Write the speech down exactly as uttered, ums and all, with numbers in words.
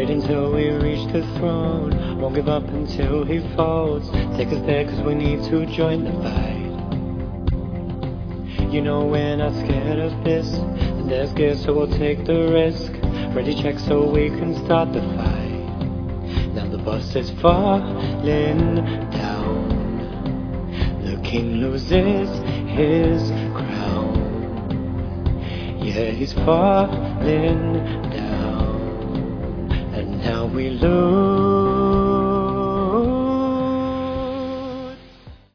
Wait until we reach the throne, won't give up until he falls. Take us there cause we need to join the fight. You know we're not scared of this, and there's gear so we'll take the risk. Ready check so we can start the fight. Now the bus is falling down, the king loses his crown. Yeah, he's falling down, and now we lose